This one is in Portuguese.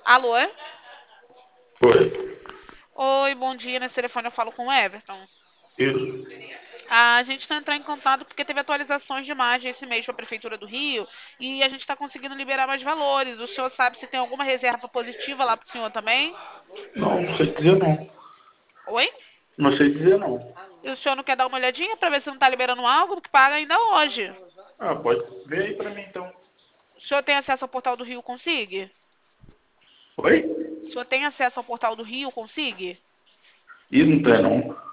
Alô? Foi. Oi, bom dia. Nesse telefone eu falo com o Everton. Isso. A gente está entrando em contato porque teve atualizações de imagem esse mês para a Prefeitura do Rio e a gente está conseguindo liberar mais valores. O senhor sabe se tem alguma reserva positiva lá para o senhor também? Não, não sei dizer não. Oi? Não sei dizer não. E o senhor não quer dar uma olhadinha para ver se não está liberando algo que paga ainda hoje? Ah, pode ver aí pra mim então. O senhor tem acesso ao portal do Rio Consigue? Oi? O senhor tem acesso ao portal do Rio Consigue? Ih, não tem não.